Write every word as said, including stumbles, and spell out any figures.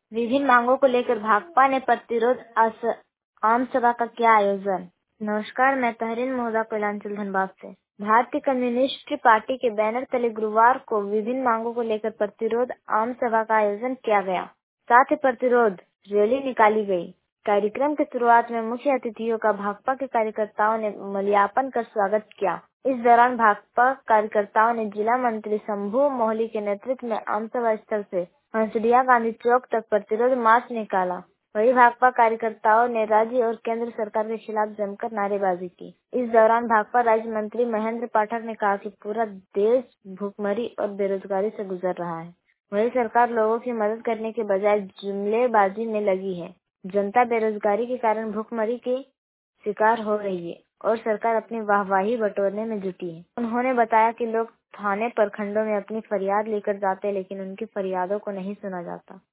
विभिन्न मांगों को लेकर भाकपा ने प्रतिरोध आस- आम सभा का किया आयोजन। नमस्कार, मैं तहरीन मोहदा कोयलांचल धनबाद से। भारतीय कम्युनिस्ट पार्टी के बैनर तले गुरुवार को विभिन्न मांगों को लेकर प्रतिरोध आम सभा का आयोजन किया गया। साथ ही प्रतिरोध रैली निकाली गई। कार्यक्रम की शुरुआत में मुख्य अतिथियों का भाकपा के कार्यकर्ताओं ने माल्यार्पण कर स्वागत किया। इस दौरान भाकपा कार्यकर्ताओं ने जिला मंत्री शंभू मोहली के नेतृत्व में आम सभा स्थल से हंसडिया गांधी चौक तक प्रतिरोध मार्च निकाला। वही भाकपा कार्यकर्ताओं ने राज्य और केंद्र सरकार के खिलाफ जमकर नारेबाजी की। इस दौरान भाकपा राज्य मंत्री महेंद्र पाठक ने कहा कि पूरा देश भूखमरी और बेरोजगारी से गुजर रहा है। वही सरकार लोगों की मदद करने के बजाय जुमलेबाजी में लगी है। जनता बेरोजगारी के कारण भूखमरी के शिकार हो रही है और सरकार अपनी वाहवाही बटोरने में जुटी है। उन्होंने बताया कि लोग थाने प्रखंडों में अपनी फरियाद लेकर जाते हैं, लेकिन उनकी फरियादों को नहीं सुना जाता।